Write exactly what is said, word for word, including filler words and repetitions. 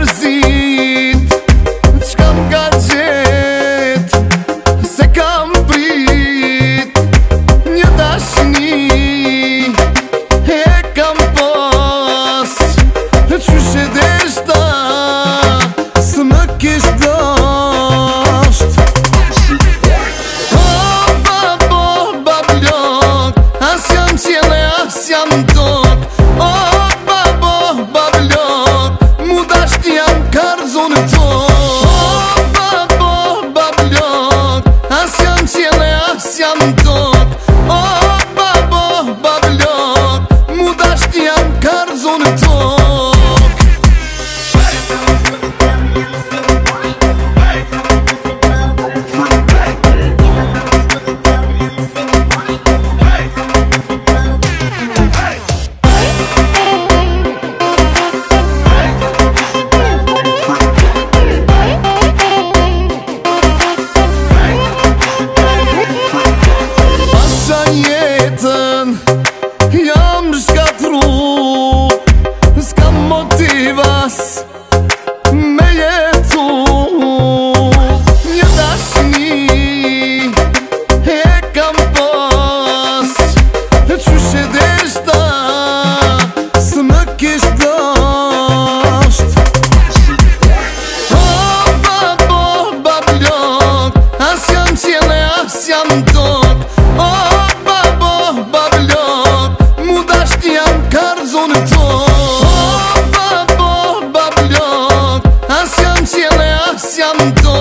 mërzit, qka m'ka gjet, se kam prit një dashni, e kam pas, qysh e deshta, së më kish dasht. Oh, babo, bablok, as jam qjelle, as jam tok. Oh, babo, bablok, mu dasht jam karzon tok. Oh, babo, bablok, as jam qjelle, as jam tok. Oh, babo, bablok, mu dasht jam karzon tok. Jetën jam shkatru, s'kam motivas me jetu. Një dashni e kam pas, qysh e deshta, së më kish dasht. Oh, babo, bablok, as jam qjelle, as jam tok. Oh, babo, bablok, mu dasht jam karzon tok. Oh, babo, bablok, as jam qjelle, as jam tok.